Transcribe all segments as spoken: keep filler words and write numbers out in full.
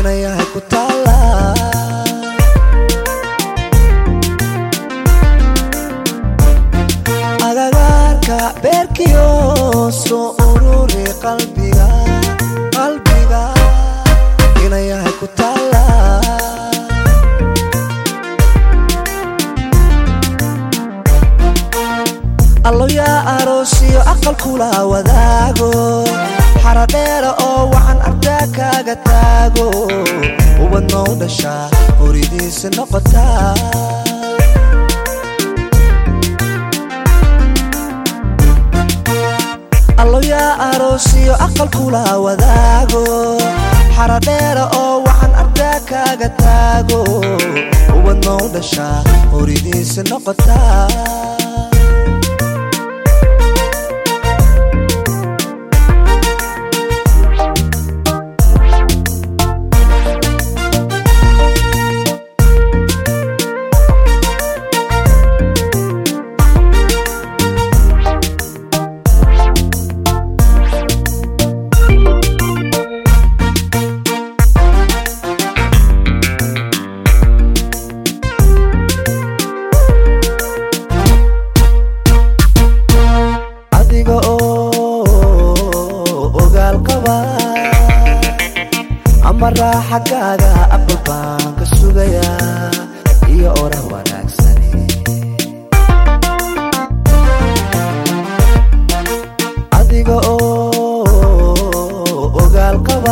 inayahay ku taala agagaarka beerkiyo soo ururi qalbiga qalbiga inayahay ku taala allo yaa aroosiyo aqal kula wadaago xaradheera oo waxaan ardaa kaaga taago ubad noo dhashaa horidiisa noqotaa allo yaa aroosiyo aqal kula wadaago xaradheera oo waxaan ardaa kaaga taago ubad noo dhashaa horidiisa noqotaa amara xagaaga aqal baan ka sugayaa iyo orah wanaagsani adiga oo ogaal qaba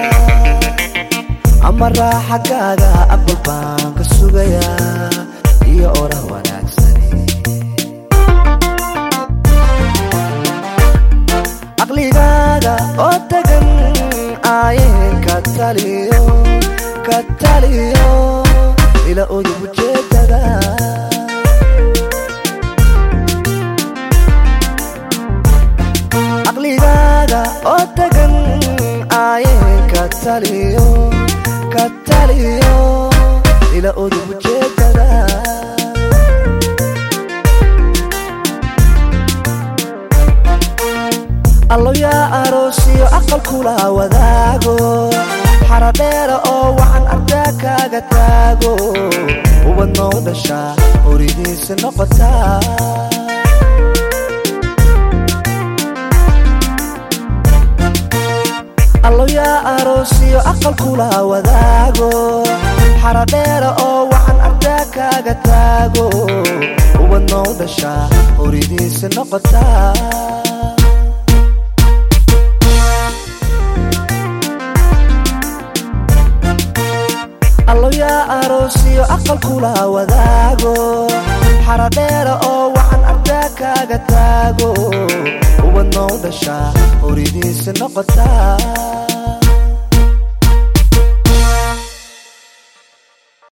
amara xagaaga aqal baan ka sugayaa iyo orah wanaagsani aqligaaga oo tagan ayen kataliyo kataliyo ila udub jeedada aqligaaga oo tagan ayen kataliyo kataliyo ila udub jeedada allo yaa aroosiyo aqal kula wadaago xaradheera oo waxaan ardaa kaaga taago ubad noo dhashaa horidiisa noqotaa allo yaa aroosiyo aqal kula wadaago xaradheera oo waxaan ardaa kaaga taago ubad noo dhashaa horidiisa noqotaa allo yaa aroosiyo aqal kula wadaago xaradheera oo waxaan ardaa kaaga taago ubad noo dhashaa horidiisa noqotaa